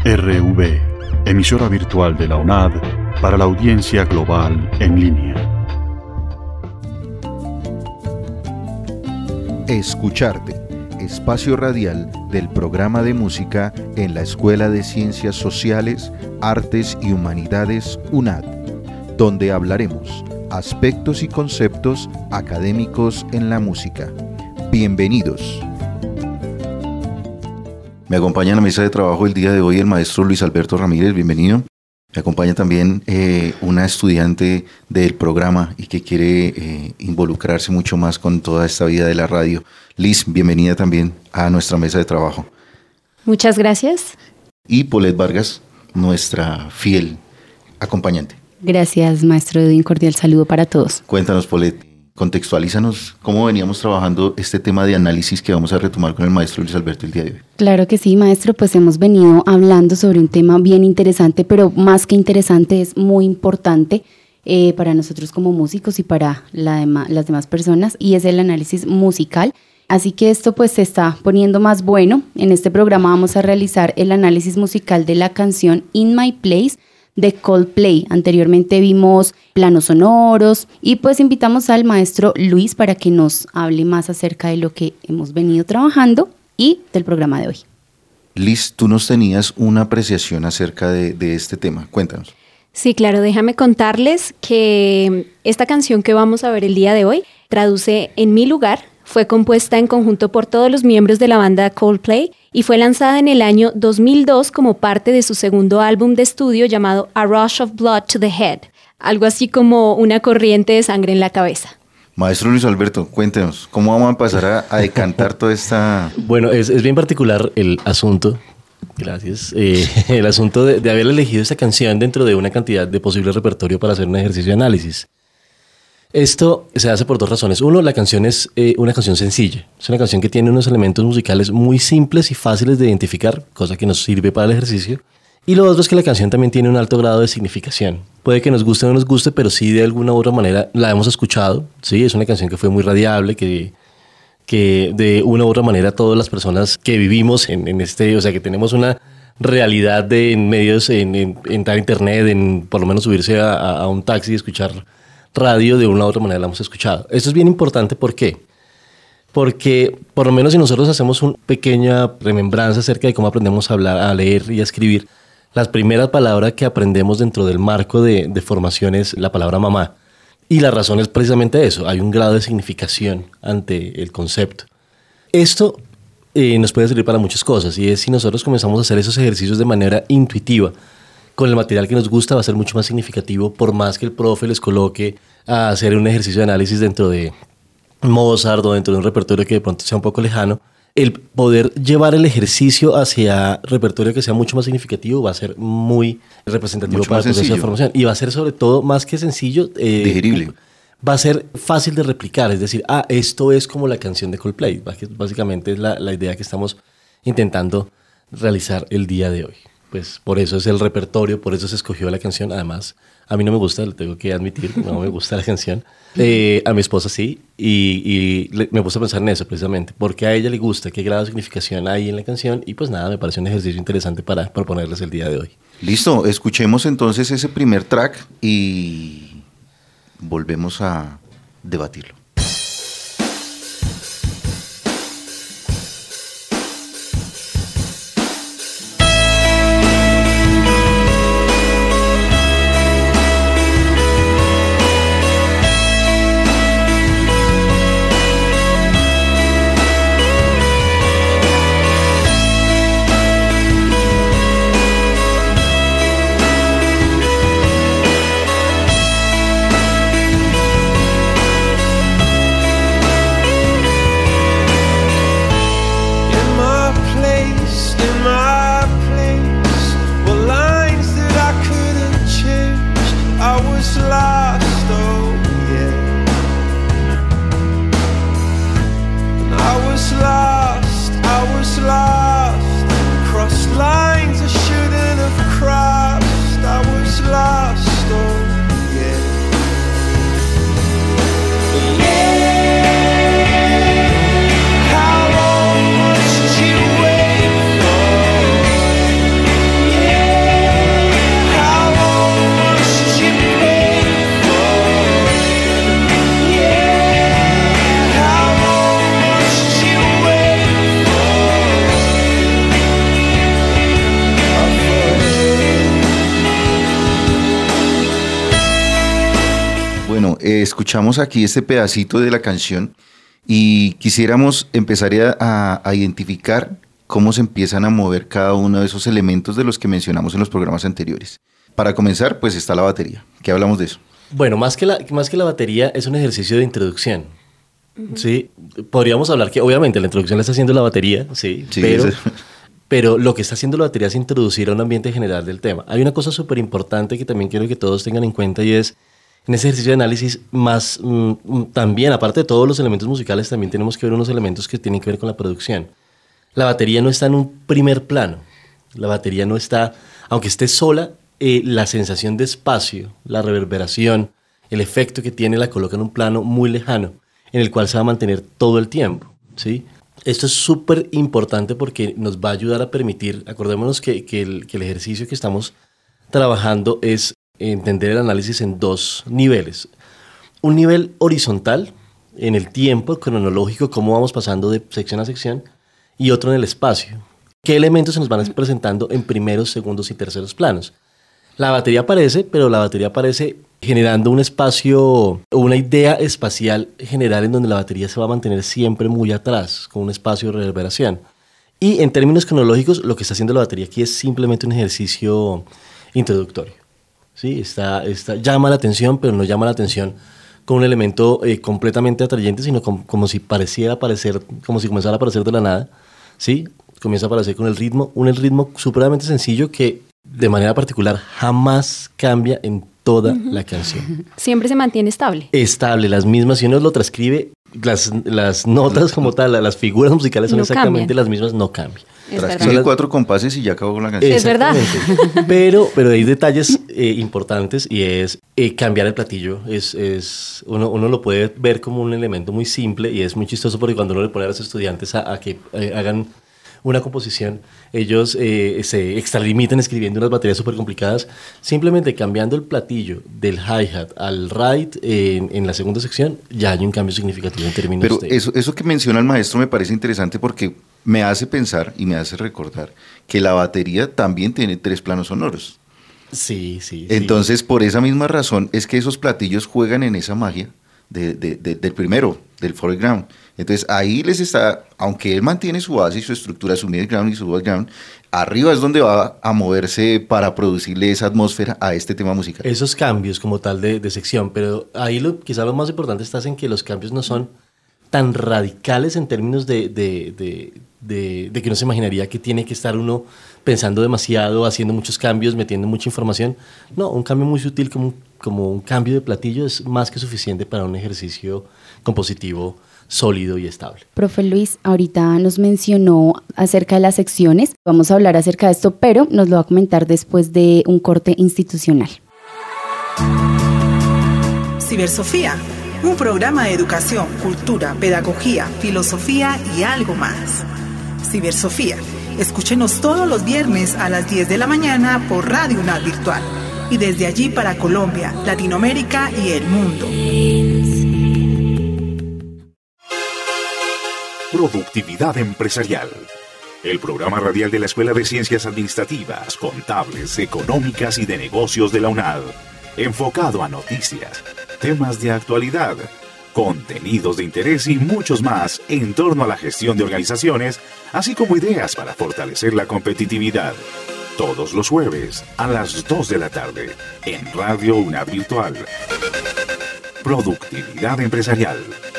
RV, emisora virtual de la UNAD para la audiencia global en línea. Escucharte, espacio radial del programa de música en la Escuela de Ciencias Sociales, Artes y Humanidades UNAD, donde hablaremos aspectos y conceptos académicos en la música. Bienvenidos. Me acompaña en la mesa de trabajo el día de hoy el maestro Luis Alberto Ramírez, bienvenido. Me acompaña también una estudiante del programa y que quiere involucrarse mucho más con toda esta vida de la radio. Liz, bienvenida también a nuestra mesa de trabajo. Muchas gracias. Y Paulette Vargas, nuestra fiel acompañante. Gracias, maestro Edwin. Cordial saludo para todos. Cuéntanos, Paulette, contextualízanos cómo veníamos trabajando este tema de análisis que vamos a retomar con el maestro Luis Alberto el día de hoy. Claro que sí, maestro, pues hemos venido hablando sobre un tema bien interesante, pero más que interesante es muy importante para nosotros como músicos y para las demás personas, y es el análisis musical. Así que esto pues se está poniendo más bueno. En este programa vamos a realizar el análisis musical de la canción In My Place de Coldplay. Anteriormente vimos planos sonoros y pues invitamos al maestro Luis para que nos hable más acerca de lo que hemos venido trabajando y del programa de hoy. Liz, tú nos tenías una apreciación acerca de este tema. Cuéntanos. Sí, claro, déjame contarles que esta canción que vamos a ver el día de hoy traduce En mi lugar. Fue compuesta en conjunto por todos los miembros de la banda Coldplay y fue lanzada en el año 2002 como parte de su segundo álbum de estudio llamado A Rush of Blood to the Head, algo así como una corriente de sangre en la cabeza. Maestro Luis Alberto, cuéntenos, ¿cómo vamos a pasar a decantar toda esta...? Bueno, es bien particular el asunto, gracias, el asunto de haber elegido esta canción dentro de una cantidad de posible repertorio para hacer un ejercicio de análisis. Esto se hace por dos razones. Uno, la canción es una canción sencilla. Es una canción que tiene unos elementos musicales muy simples y fáciles de identificar, cosa que nos sirve para el ejercicio. Y lo otro es que la canción también tiene un alto grado de significación. Puede que nos guste o no nos guste, pero sí de alguna u otra manera la hemos escuchado. Sí, es una canción que fue muy radiable, que de una u otra manera todas las personas que vivimos en este, o sea, que tenemos una realidad en medios, en entrar a internet, en por lo menos subirse a un taxi y escuchar radio, de una u otra manera la hemos escuchado. Esto es bien importante, ¿por qué? Porque por lo menos si nosotros hacemos una pequeña remembranza acerca de cómo aprendemos a hablar, a leer y a escribir, las primeras palabras que aprendemos dentro del marco de formación es la palabra mamá. Y la razón es precisamente eso, hay un grado de significación ante el concepto. Esto nos puede servir para muchas cosas, y es si nosotros comenzamos a hacer esos ejercicios de manera intuitiva, con el material que nos gusta, va a ser mucho más significativo, por más que el profe les coloque a hacer un ejercicio de análisis dentro de Mozart o dentro de un repertorio que de pronto sea un poco lejano. El poder llevar el ejercicio hacia repertorio que sea mucho más significativo va a ser muy representativo mucho para el proceso de formación. Y va a ser sobre todo, más que sencillo, digerible. Va a ser fácil de replicar, es decir, esto es como la canción de Coldplay. Básicamente es la idea que estamos intentando realizar el día de hoy. Pues por eso es el repertorio, por eso se escogió la canción. Además, a mí no me gusta, lo tengo que admitir, no me gusta la canción. A mi esposa sí, y me puse a pensar en eso precisamente, porque a ella le gusta, qué grado de significación hay en la canción, y pues nada, me parece un ejercicio interesante para proponerles el día de hoy. Listo, escuchemos entonces ese primer track y volvemos a debatirlo. escuchamos aquí este pedacito de la canción y quisiéramos empezar a identificar cómo se empiezan a mover cada uno de esos elementos de los que mencionamos en los programas anteriores. Para comenzar, pues está la batería. ¿Qué hablamos de eso? Bueno, más que la batería es un ejercicio de introducción. ¿Sí? Podríamos hablar que obviamente la introducción la está haciendo la batería, sí, pero lo que está haciendo la batería es introducir a un ambiente general del tema. Hay una cosa súper importante que también quiero que todos tengan en cuenta, y es, en ese ejercicio de análisis, más también, aparte de todos los elementos musicales, también tenemos que ver unos elementos que tienen que ver con la producción. La batería no está en un primer plano. La batería no está, aunque esté sola, la sensación de espacio, la reverberación, el efecto que tiene la coloca en un plano muy lejano, en el cual se va a mantener todo el tiempo, ¿sí? Esto es súper importante porque nos va a ayudar a permitir, acordémonos que el ejercicio que estamos trabajando es entender el análisis en dos niveles. Un nivel horizontal, en el tiempo cronológico, cómo vamos pasando de sección a sección, y otro en el espacio. ¿Qué elementos se nos van presentando en primeros, segundos y terceros planos? La batería aparece, pero la batería aparece generando un espacio o una idea espacial general en donde la batería se va a mantener siempre muy atrás, con un espacio de reverberación. Y en términos cronológicos, lo que está haciendo la batería aquí es simplemente un ejercicio introductorio. ¿Sí? Llama la atención, pero no llama la atención con un elemento completamente atrayente, sino como si pareciera aparecer, como si comenzara a aparecer de la nada. ¿Sí? Comienza a aparecer con el ritmo, un ritmo supremamente sencillo que de manera particular jamás cambia en toda la canción. Siempre se mantiene estable. Estable, las mismas. Si uno lo transcribe, las notas como tal, las figuras musicales son exactamente las mismas, no cambian. Transcribe 4 compases y ya acabó con la canción. Es verdad. Pero hay detalles importantes, y es cambiar el platillo. Uno lo puede ver como un elemento muy simple, y es muy chistoso porque cuando uno le pone a los estudiantes a que hagan una composición, ellos se extralimitan escribiendo unas baterías súper complicadas, simplemente cambiando el platillo del hi-hat al ride en la segunda sección, ya hay un cambio significativo en términos de... Pero eso que menciona el maestro me parece interesante porque me hace pensar y me hace recordar que la batería también tiene 3 planos sonoros. Sí. Entonces, por esa misma razón, es que esos platillos juegan en esa magia del primero, del foreground. Entonces ahí les está, aunque él mantiene su base y su estructura, su midground y su background, arriba es donde va a moverse para producirle esa atmósfera a este tema musical. Esos cambios como tal de sección, pero ahí quizá lo más importante está en que los cambios no son tan radicales en términos de que uno se imaginaría que tiene que estar uno pensando demasiado, haciendo muchos cambios, metiendo mucha información. No, un cambio muy sutil como un cambio de platillo es más que suficiente para un ejercicio compositivo sólido y estable. Profe Luis, ahorita nos mencionó acerca de las secciones. Vamos a hablar acerca de esto, pero nos lo va a comentar después de un corte institucional. Cibersofía, un programa de educación, cultura, pedagogía, filosofía y algo más. Cibersofía, escúchenos todos los viernes a las 10 de la mañana por Radio UNAD Virtual y desde allí para Colombia, Latinoamérica y el mundo. Productividad empresarial. El programa radial de la Escuela de Ciencias Administrativas, Contables, Económicas y de Negocios de la UNAD. Enfocado a noticias, temas de actualidad, contenidos de interés y muchos más en torno a la gestión de organizaciones, así como ideas para fortalecer la competitividad. Todos los jueves a las 2 de la tarde en Radio UNAD Virtual. Productividad empresarial.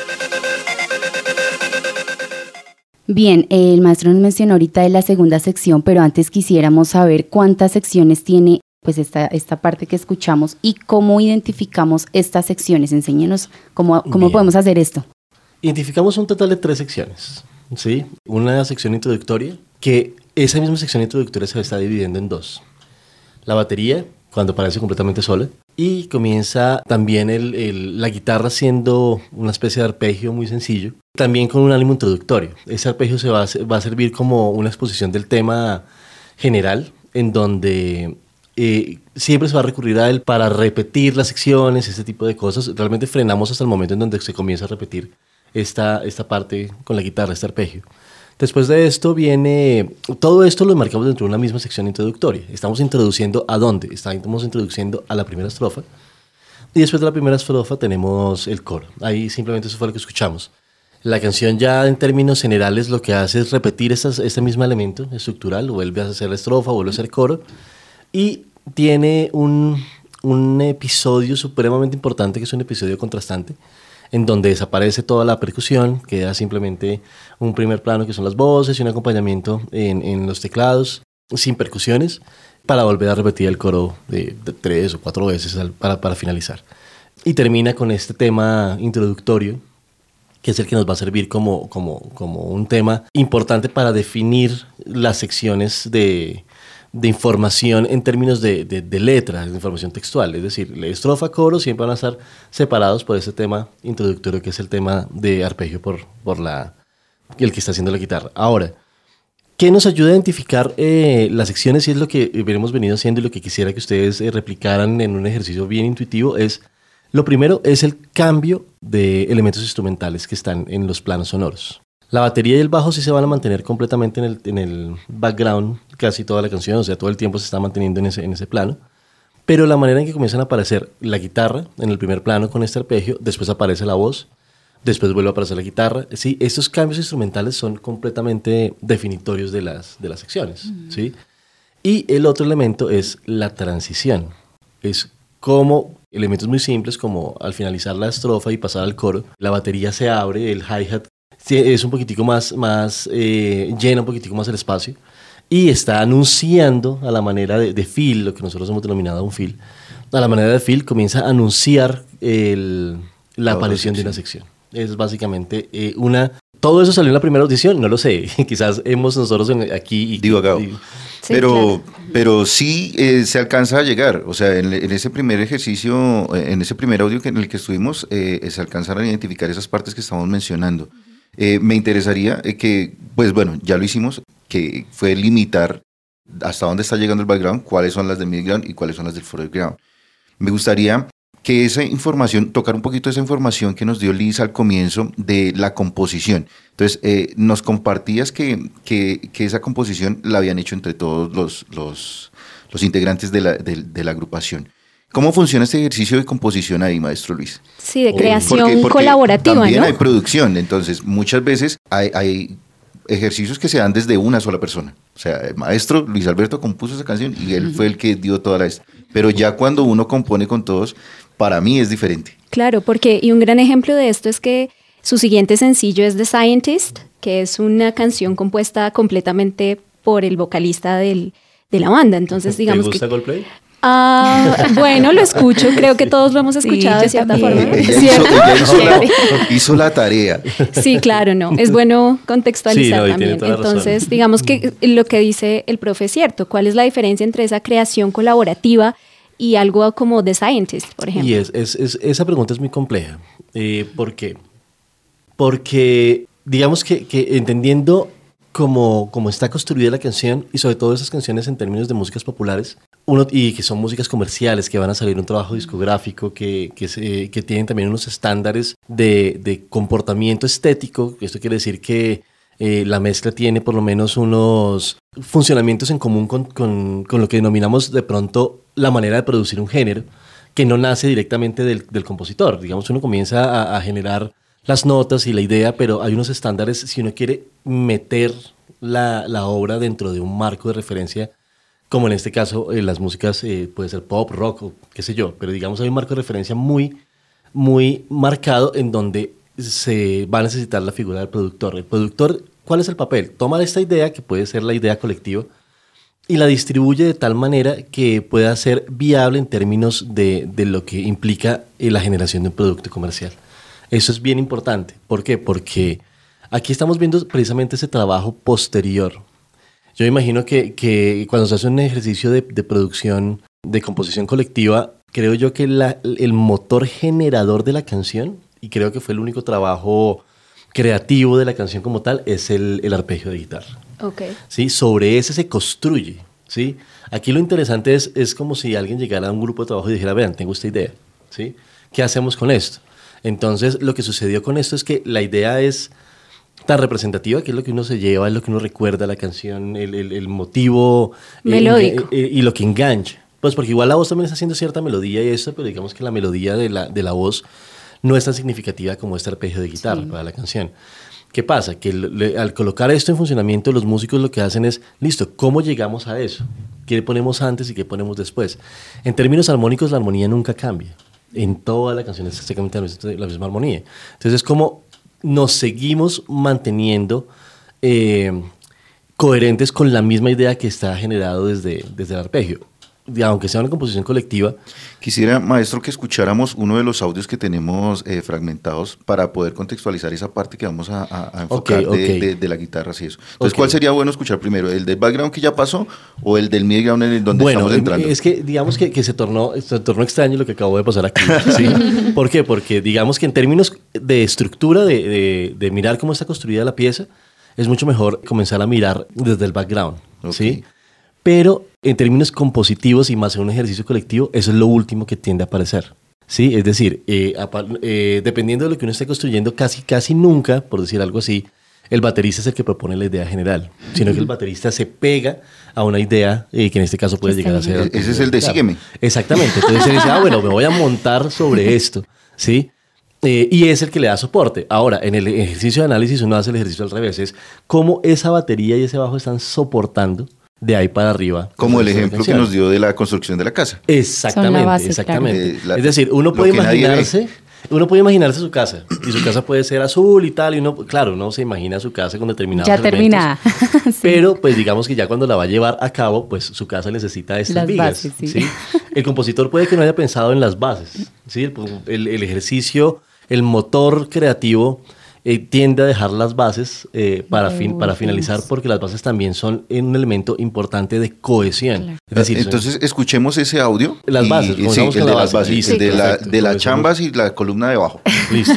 Bien, el maestro nos mencionó ahorita de la segunda sección, pero antes quisiéramos saber cuántas secciones tiene pues esta parte que escuchamos y cómo identificamos estas secciones. Enséñenos cómo podemos hacer esto. Identificamos un total de 3 secciones, ¿sí? Una sección introductoria, que esa misma sección introductoria se está dividiendo en 2. La batería, cuando aparece completamente sola, y comienza también la guitarra siendo una especie de arpegio muy sencillo, también con un ánimo introductorio. Ese arpegio va a servir como una exposición del tema general, en donde siempre se va a recurrir a él para repetir las secciones, este tipo de cosas. Realmente frenamos hasta el momento en donde se comienza a repetir esta parte con la guitarra, este arpegio. Después de esto viene, todo esto lo marcamos dentro de una misma sección introductoria. Estamos introduciendo ¿a dónde? Estamos introduciendo a la primera estrofa, Y después de la primera estrofa tenemos el coro. Ahí simplemente eso fue lo que escuchamos. La canción ya en términos generales lo que hace es repetir este mismo elemento estructural, vuelve a hacer la estrofa, vuelve a hacer coro, y tiene un episodio supremamente importante, que es un episodio contrastante, en donde desaparece toda la percusión, queda simplemente un primer plano que son las voces y un acompañamiento en los teclados, sin percusiones, para volver a repetir el coro de 3 o 4 veces para finalizar. Y termina con este tema introductorio, que es el que nos va a servir como un tema importante para definir las secciones de información en términos de letra, de información textual. Es decir, la estrofa, coro siempre van a estar separados por ese tema introductorio, que es el tema de arpegio por el que está haciendo la guitarra. Ahora, ¿qué nos ayuda a identificar las secciones? Y es lo que hemos venido haciendo, y lo que quisiera que ustedes replicaran en un ejercicio bien intuitivo es, lo primero es el cambio de elementos instrumentales que están en los planos sonoros. La batería y el bajo sí se van a mantener completamente en el background casi toda la canción, o sea, todo el tiempo se está manteniendo en ese plano, pero la manera en que comienzan a aparecer la guitarra en el primer plano con este arpegio, después aparece la voz, después vuelve a aparecer la guitarra. Sí, estos cambios instrumentales son completamente definitorios de las secciones. ¿Sí? Y el otro elemento es la transición. Es como elementos muy simples, como al finalizar la estrofa y pasar al coro, la batería se abre, el hi-hat es un poquitico más llena un poquitico más el espacio, y está anunciando a la manera de fill, lo que nosotros hemos denominado un fill. A la manera de fill comienza a anunciar la aparición de una sección. Es básicamente todo eso salió en la primera audición, no lo sé, quizás nosotros aquí... Divagado. Sí, pero sí se alcanza a llegar, o sea, en ese primer ejercicio, en ese primer audio en el que estuvimos, se alcanzaron a identificar esas partes que estamos mencionando. Me interesaría que, pues bueno, ya lo hicimos, que fue limitar hasta dónde está llegando el background, cuáles son las del midground y cuáles son las del foreground. Me gustaría que esa información, tocar un poquito esa información que nos dio Liz al comienzo de la composición. Entonces, nos compartías que esa composición la habían hecho entre todos los integrantes de la agrupación. ¿Cómo funciona este ejercicio de composición ahí, maestro Luis? Sí, de creación porque colaborativa, también ¿no? hay producción, entonces muchas veces hay ejercicios que se dan desde una sola persona. O sea, el maestro Luis Alberto compuso esa canción y él fue el que dio toda pero ya cuando uno compone con todos, para mí es diferente. Claro, y un gran ejemplo de esto es que su siguiente sencillo es The Scientist, que es una canción compuesta completamente por el vocalista de la banda. Entonces, digamos, ¿te gusta Coldplay? Bueno, lo escucho, creo que todos lo hemos escuchado de cierta forma. Ella hizo la tarea. Sí, claro, no. Es bueno contextualizar también. Entonces, digamos que lo que dice el profe es cierto. ¿Cuál es la diferencia entre esa creación colaborativa y algo como The Scientist, por ejemplo? Y esa pregunta es muy compleja. ¿Por qué? Porque digamos que entendiendo cómo está construida la canción, y sobre todo esas canciones en términos de músicas populares, y que son músicas comerciales, que van a salir un trabajo discográfico, que tienen también unos estándares de comportamiento estético. Esto quiere decir que la mezcla tiene por lo menos unos funcionamientos en común con lo que denominamos de pronto la manera de producir un género, que no nace directamente del compositor. Digamos, uno comienza a generar las notas y la idea, pero hay unos estándares si uno quiere meter la obra dentro de un marco de referencia, como en este caso las músicas puede ser pop, rock o qué sé yo, pero digamos hay un marco de referencia muy, muy marcado en donde se va a necesitar la figura del productor. El productor, ¿cuál es el papel? Toma esta idea, que puede ser la idea colectiva, y la distribuye de tal manera que pueda ser viable en términos de lo que implica la generación de un producto comercial. Eso es bien importante. ¿Por qué? Porque aquí estamos viendo precisamente ese trabajo posterior. Yo imagino que cuando se hace un ejercicio de producción, de composición colectiva, creo yo que el motor generador de la canción, y creo que fue el único trabajo creativo de la canción como tal, es el arpegio de guitarra. Okay. ¿Sí? Sobre ese se construye. ¿Sí? Aquí lo interesante es como si alguien llegara a un grupo de trabajo y dijera, vean, tengo esta idea. ¿Sí? ¿Qué hacemos con esto? Entonces, lo que sucedió con esto es que la idea es tan representativa, que es lo que uno se lleva, es lo que uno recuerda la canción, el motivo melódico y lo que engancha. Pues porque igual la voz también está haciendo cierta melodía y eso, pero digamos que la melodía de la voz no es tan significativa como este arpegio de guitarra para la canción. ¿Qué pasa? Que al colocar esto en funcionamiento, los músicos lo que hacen es, listo, ¿cómo llegamos a eso? ¿Qué ponemos antes y qué ponemos después? En términos armónicos, la armonía nunca cambia. En toda la canción es exactamente la misma armonía. Entonces es como nos seguimos manteniendo coherentes con la misma idea que está generado desde el arpegio. Aunque sea una composición colectiva. Quisiera, maestro, que escucháramos uno de los audios que tenemos fragmentados para poder contextualizar esa parte que vamos a enfocar de la guitarra, así eso. Entonces, ¿cuál sería bueno escuchar primero? ¿El del background que ya pasó o el del midground en el donde estamos entrando? Es que digamos que se tornó extraño lo que acabó de pasar aquí. ¿Sí? ¿Por qué? Porque digamos que en términos de estructura, de mirar cómo está construida la pieza, es mucho mejor comenzar a mirar desde el background, ¿sí? Pero en términos compositivos y más en un ejercicio colectivo, eso es lo último que tiende a aparecer, ¿sí? Es decir, dependiendo de lo que uno esté construyendo, casi nunca, por decir algo así, el baterista es el que propone la idea general, sino que el baterista se pega a una idea que en este caso puede llegar a ser... Ese es el de sígueme. Exactamente. Entonces él dice, bueno, me voy a montar sobre esto, ¿sí? Y es el que le da soporte. Ahora, en el ejercicio de análisis uno hace el ejercicio al revés, es cómo esa batería y ese bajo están soportando de ahí para arriba. Como el ejemplo que nos dio de la construcción de la casa. Exactamente, exactamente. Claro. Es decir, uno puede imaginarse su casa, y su casa puede ser azul y tal, y uno se imagina su casa con determinados ya terminada. Sí. Pero pues digamos que ya cuando la va a llevar a cabo, pues su casa necesita estas las vigas. Bases, sí. ¿Sí? El compositor puede que no haya pensado en las bases, ¿sí? El ejercicio, el motor creativo tiende a dejar las bases para finalizar, porque las bases también son un elemento importante de cohesión. Claro. Es decir, entonces escuchemos ese audio. Las bases, el de las bases, listo, el de las chambas y la columna de abajo. Listo.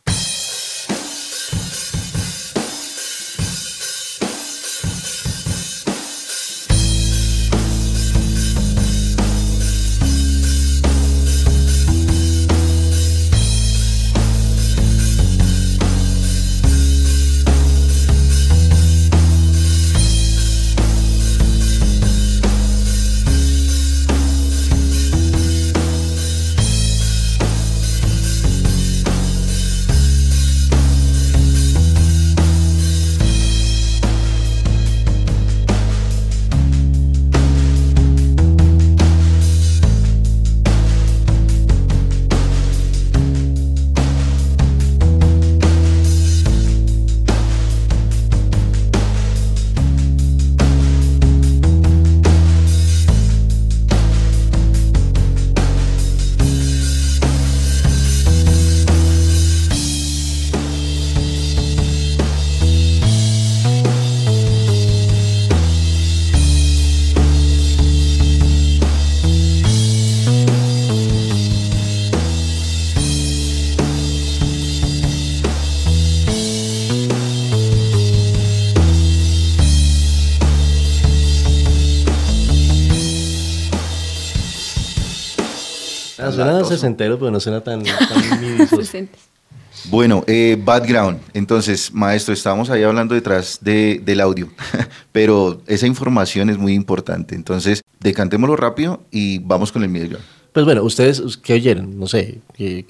Suena sesentero, pero no suena tan midizoso. Bueno, background. Entonces, maestro, estábamos ahí hablando detrás del audio, pero esa información es muy importante. Entonces, decantémoslo rápido y vamos con el midground. Pues bueno, ¿ustedes qué oyeron? No sé,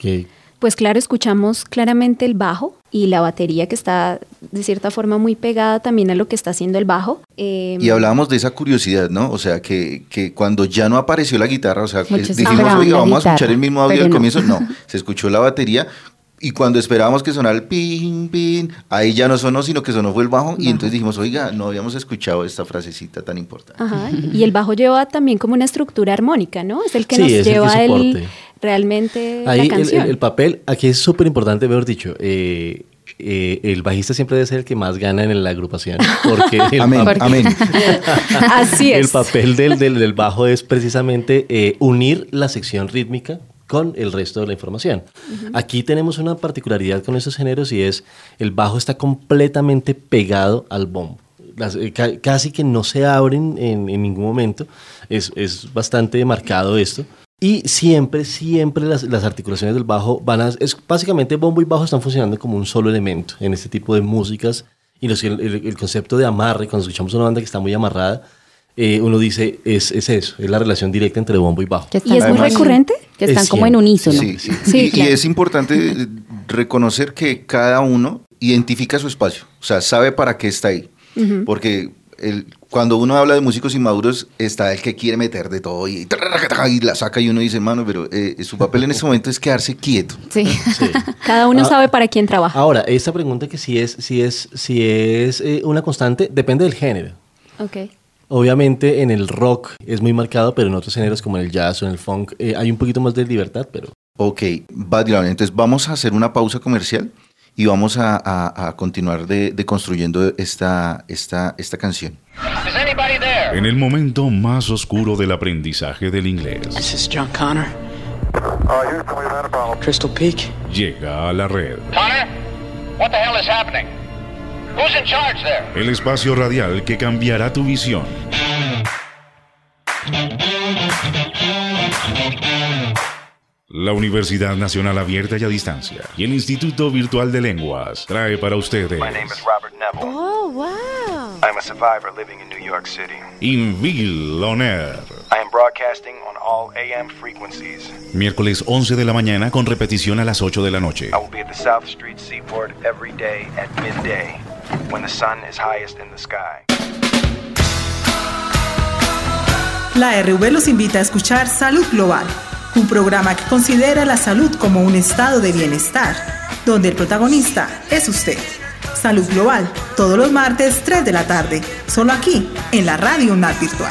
Pues claro, escuchamos claramente el bajo y la batería que está de cierta forma muy pegada también a lo que está haciendo el bajo. Y hablábamos de esa curiosidad, ¿no? O sea, que cuando ya no apareció la guitarra, o sea, dijimos, oiga, vamos a escuchar el mismo audio del comienzo. No, se escuchó la batería y cuando esperábamos que sonara el pin, pin, ahí ya no sonó, sino que sonó fue el bajo. Y entonces dijimos, oiga, no habíamos escuchado esta frasecita tan importante. Ajá. Y el bajo lleva también como una estructura armónica, ¿no? Es el que nos lleva realmente ahí la canción. El papel, aquí es súper importante, mejor dicho, el bajista siempre debe ser el que más gana en la agrupación, porque amén. Así es. El papel del bajo es precisamente unir la sección rítmica con el resto de la información. Uh-huh. Aquí tenemos una particularidad con estos géneros y es el bajo está completamente pegado al bombo. Casi que no se abren en ningún momento, es bastante marcado esto. Y siempre las articulaciones del bajo básicamente bombo y bajo están funcionando como un solo elemento en este tipo de músicas, y el concepto de amarre, cuando escuchamos una banda que está muy amarrada, uno dice, es eso, es la relación directa entre bombo y bajo. ¿Y es muy recurrente? Que están Es como en siempre. unísono. Sí, claro. y es importante reconocer que cada uno identifica su espacio, o sea, sabe para qué está ahí, porque cuando uno habla de músicos inmaduros, está el que quiere meter de todo y la saca y uno dice, mano, pero su papel en este momento es quedarse quieto. Sí. Sí. Cada uno sabe para quién trabaja. Ahora, esta pregunta que si es una constante, depende del género. Ok. Obviamente en el rock es muy marcado, pero en otros géneros como en el jazz o en el funk hay un poquito más de libertad, pero... Ok, Badland, entonces vamos a hacer una pausa comercial y vamos a continuar deconstruyendo esta canción. En el momento más oscuro del aprendizaje del inglés, This is John Connor. Crystal Peak. llega a la red Connor, what the hell is happening? Who's in charge there? el espacio radial que cambiará tu visión. La Universidad Nacional Abierta y a Distancia y el Instituto Virtual de Lenguas trae para ustedes My name is Robert Neville. Oh, wow. I'm a survivor living in New York City. Inville On Air. I am broadcasting on all AM frequencies. Miércoles 11 de la mañana con repetición a las 8 de la noche. I will be at the South Street Seaport every day at midday when the sun is highest in the sky. La RV los invita a escuchar Salud Global, un programa que considera la salud como un estado de bienestar, donde el protagonista es usted. Salud Global, todos los martes 3 de la tarde, solo aquí, en la Radio UNAD Virtual.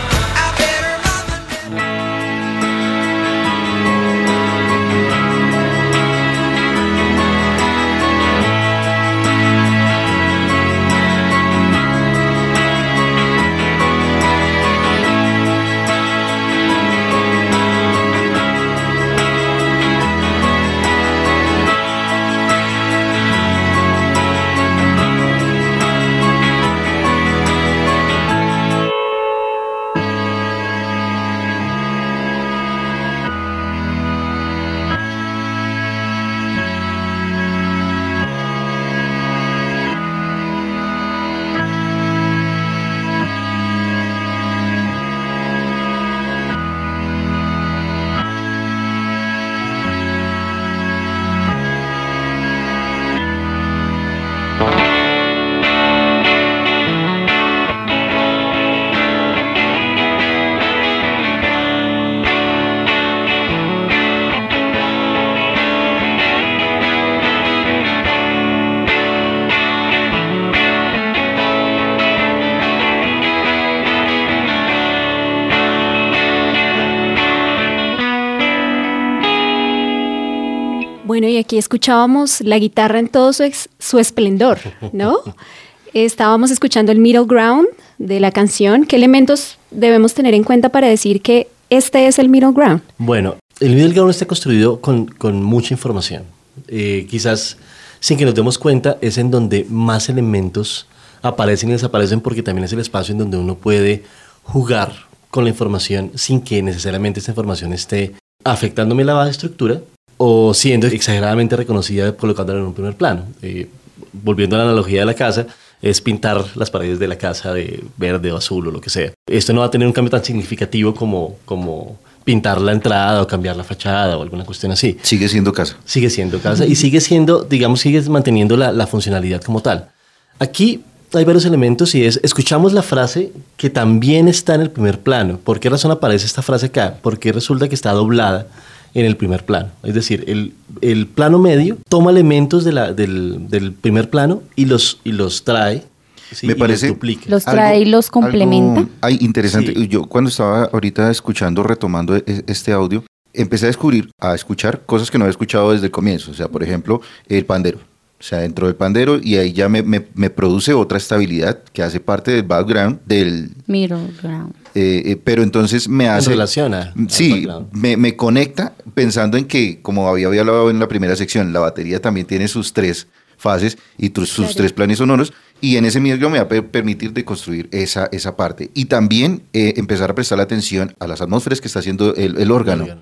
Bueno, y aquí escuchábamos la guitarra en todo su esplendor, ¿no? Estábamos escuchando el middle ground de la canción. ¿Qué elementos debemos tener en cuenta para decir que este es el middle ground? Bueno, el middle ground está construido con mucha información. Quizás sin que nos demos cuenta es en donde más elementos aparecen y desaparecen, porque también es el espacio en donde uno puede jugar con la información sin que necesariamente esta información esté afectándome la base estructura o siendo exageradamente reconocida colocándola en un primer plano. Volviendo a la analogía de la casa, es pintar las paredes de la casa de verde o azul o lo que sea. Esto no va a tener un cambio tan significativo como pintar la entrada o cambiar la fachada o alguna cuestión así. Sigue siendo casa. Sigue siendo casa y sigue siendo, digamos, sigue manteniendo la funcionalidad como tal. Aquí hay varios elementos y escuchamos la frase que también está en el primer plano. ¿Por qué razón aparece esta frase acá? Porque resulta que está doblada en el primer plano. Es decir, el plano medio toma elementos del primer plano y los trae. ¿sí? Me parece los duplica. Los trae y los complementa. Ay, interesante. Sí. Yo cuando estaba ahorita retomando este audio, empecé a escuchar cosas que no había escuchado desde el comienzo. O sea, por ejemplo, el pandero. O sea, dentro del pandero, y ahí ya me produce otra estabilidad que hace parte del background del... Middle ground. Pero entonces me hace... En relación al Sí, background. me conecta pensando en que, como había hablado en la primera sección, la batería también tiene sus tres fases y sus tres planes sonoros, y en ese mismo me va a permitir deconstruir esa parte. Y también empezar a prestar atención a las atmósferas que está haciendo el órgano.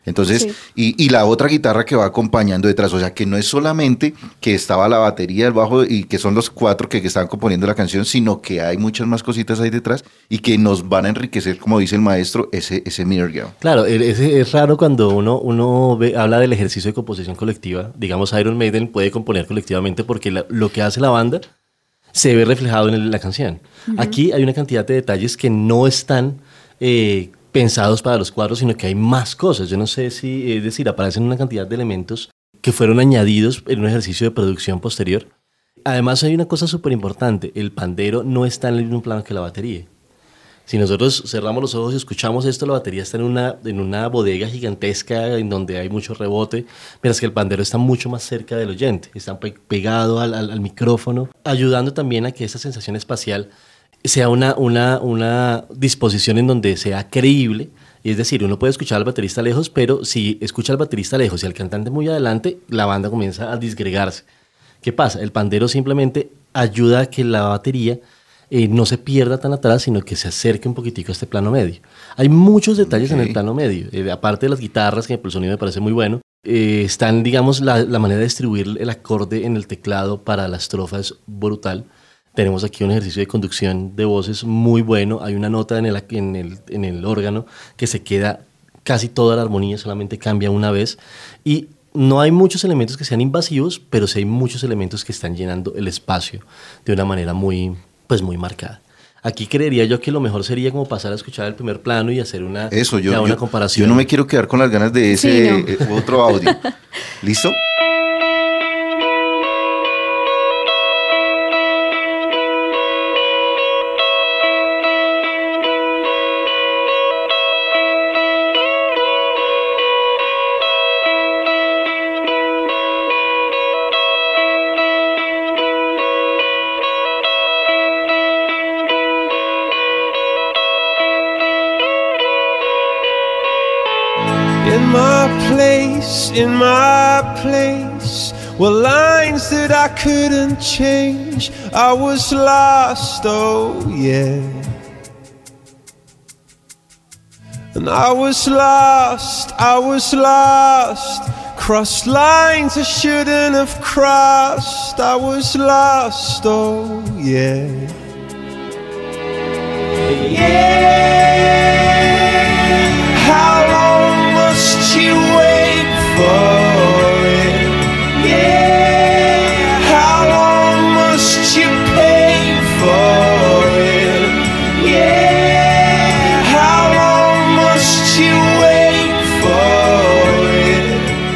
Entonces, Sí. y la otra guitarra que va acompañando detrás, o sea, que no es solamente que estaba la batería, el bajo y que son los 4 que están componiendo la canción, sino que hay muchas más cositas ahí detrás y que nos van a enriquecer, como dice el maestro, ese Mirror Ground. Claro, es raro cuando uno habla del ejercicio de composición colectiva. Digamos, Iron Maiden puede componer colectivamente porque lo que hace la banda se ve reflejado en la canción. Aquí hay una cantidad de detalles que no están pensados para los 4, sino que hay más cosas. Yo no sé si, es decir, aparecen una cantidad de elementos que fueron añadidos en un ejercicio de producción posterior. Además, hay una cosa súper importante. El pandero no está en el mismo plano que la batería. Si nosotros cerramos los ojos y escuchamos esto, la batería está en una bodega gigantesca en donde hay mucho rebote, mientras que el pandero está mucho más cerca del oyente, está pegado al micrófono, ayudando también a que esa sensación espacial sea una disposición en donde sea creíble. Y es decir, uno puede escuchar al baterista lejos, pero si escucha al baterista lejos y al cantante muy adelante, la banda comienza a disgregarse. ¿Qué pasa? El pandero simplemente ayuda a que la batería no se pierda tan atrás, sino que se acerque un poquitico a este plano medio. Hay muchos detalles en el plano medio. Aparte de las guitarras, que el sonido me parece muy bueno, están, digamos, la manera de distribuir el acorde en el teclado para la estrofa es brutal. Tenemos aquí un ejercicio de conducción de voces muy bueno. Hay una nota en el órgano que se queda casi toda la armonía, solamente cambia una vez. Y no hay muchos elementos que sean invasivos, pero sí hay muchos elementos que están llenando el espacio de una manera muy marcada. Aquí creería yo que lo mejor sería como pasar a escuchar el primer plano y hacer una comparación. Yo no me quiero quedar con las ganas de ese otro audio. ¿Listo? In my place were lines that I couldn't change. I was lost, oh yeah. And I was lost, crossed lines I shouldn't have crossed. I was lost, oh yeah. How long must you wait for it? How long must you pay for it? How long must you wait for it?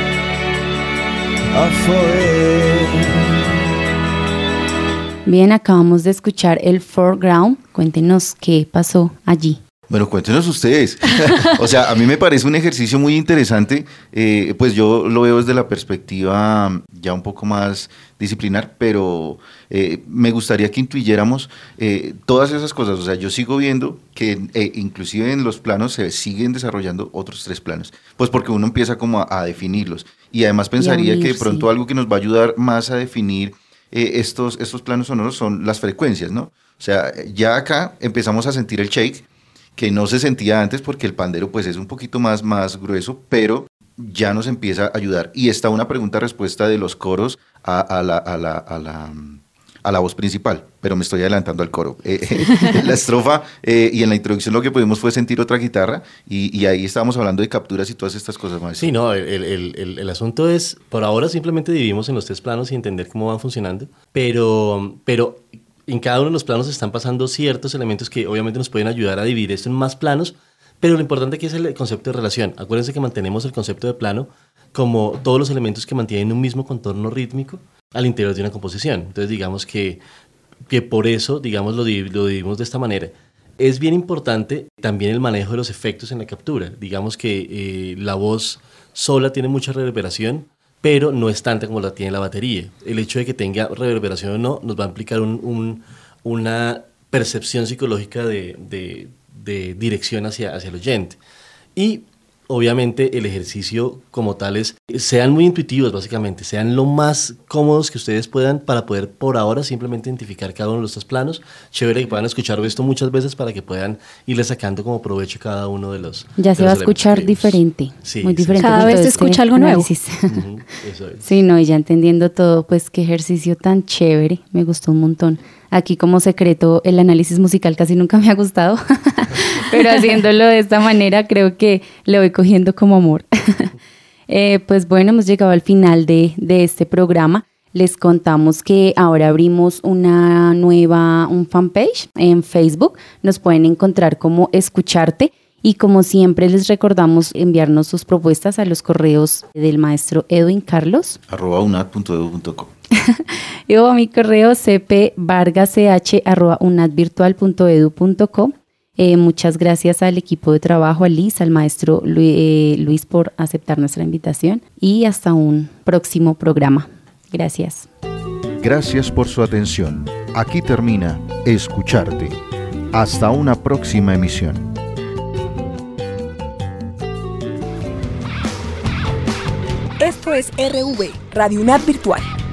Bien, acabamos de escuchar el Foreground. Cuéntenos qué pasó allí. Bueno, cuéntenos ustedes. O sea, a mí me parece un ejercicio muy interesante, pues yo lo veo desde la perspectiva ya un poco más disciplinar, pero me gustaría que intuyéramos todas esas cosas. O sea, yo sigo viendo que inclusive en los planos se siguen desarrollando otros 3 planos, pues porque uno empieza como a definirlos. Y además pensaría que de pronto algo que nos va a ayudar más a definir estos planos sonoros son las frecuencias, ¿no? O sea, ya acá empezamos a sentir el shake, que no se sentía antes porque el pandero pues es un poquito más grueso, pero ya nos empieza a ayudar. Y está una pregunta-respuesta de los coros a la voz principal, pero me estoy adelantando al coro. En la estrofa y en la introducción lo que pudimos fue sentir otra guitarra y ahí estábamos hablando de capturas y todas estas cosas más. Sí, no, el asunto es, por ahora simplemente dividimos en los 3 planos y entender cómo van funcionando, pero en cada uno de los planos están pasando ciertos elementos que obviamente nos pueden ayudar a dividir esto en más planos, pero lo importante aquí es el concepto de relación. Acuérdense que mantenemos el concepto de plano como todos los elementos que mantienen un mismo contorno rítmico al interior de una composición. Entonces digamos que por eso digamos lo dividimos de esta manera. Es bien importante también el manejo de los efectos en la captura. Digamos que la voz sola tiene mucha reverberación, pero no es tanta como la tiene la batería. El hecho de que tenga reverberación o no nos va a implicar una percepción psicológica de dirección hacia el oyente. Y obviamente el ejercicio como tales sean muy intuitivos, básicamente, sean lo más cómodos que ustedes puedan para poder por ahora simplemente identificar cada uno de estos planos. Chévere que puedan escuchar esto muchas veces para que puedan irle sacando como provecho cada uno de los Ya se va a escuchar diferente, sí, muy diferente. Cada vez se escucha algo nuevo. Eso es. Sí, no, y ya entendiendo todo, pues qué ejercicio tan chévere, me gustó un montón. Aquí como secreto, el análisis musical casi nunca me ha gustado, pero haciéndolo de esta manera creo que le voy cogiendo como amor. Pues bueno, hemos llegado al final de este programa. Les contamos que ahora abrimos un fanpage en Facebook. Nos pueden encontrar como Escucharte. Y como siempre les recordamos enviarnos sus propuestas a los correos del maestro Edwin Carlos @unad.edu.co o a mi correo cpvargach@unadvirtual.edu.co. Muchas gracias al equipo de trabajo, a Liz, al maestro Luis por aceptar nuestra invitación y hasta un próximo programa. Gracias. Gracias por su atención. Aquí termina Escucharte. Hasta una próxima emisión. Esto es RV, Radio UNAD Virtual.